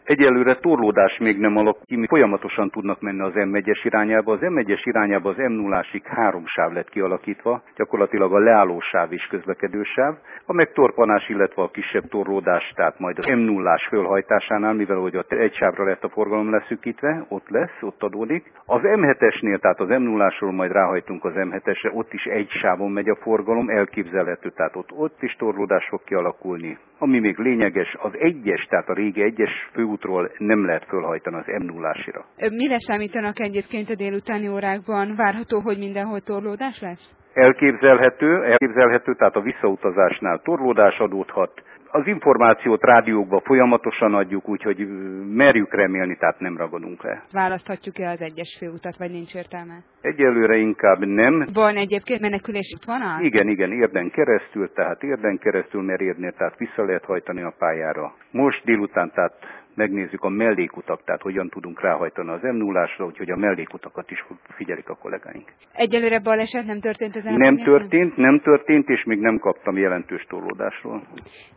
Egyelőre torlódás még nem alakul ki, folyamatosan tudnak menni az M1-es irányába. Az M1-es irányába az M0-ásig 3 sáv lett kialakítva, gyakorlatilag a leálló sáv és közlekedő sáv. A megtorpanás, illetve a kisebb torlódás, tehát majd az M0-ás fölhajtásánál, mivel hogy ott egy sávra lett a forgalom leszűkítve, ott adódik. Az M7-esnél, tehát az M0-ásról majd ráhajtunk az M7-esre, ott is egy sávon megy a forgalom, elképzelhető, tehát ott is torlódás fog kialakulni. Ami még lényeges, az 1-es, tehát a régi 1-es főútról nem lehet fölhajtani az M0-ásra. Mire számítanak egyébként a délutáni órákban? Várható, hogy mindenhol torlódás lesz? Elképzelhető, tehát a visszautazásnál torlódás adódhat. Az információt rádiókba folyamatosan adjuk, úgyhogy merjük remélni, tehát nem ragadunk le. Választhatjuk-e az 1-es főutat, vagy nincs értelme? Egyelőre inkább nem. Van egyébként menekülés útvonal? Igen, Érden keresztül, mert Érdnél, tehát vissza lehet hajtani a pályára. Most délután, tehát megnézzük a mellékutak, tehát hogyan tudunk ráhajtani az M0-ásra, úgyhogy a mellékutakat is figyelik a kollégáink. Egyelőre baleset nem történt ezen? Nem történt, és még nem kaptam jelentős torlódásról.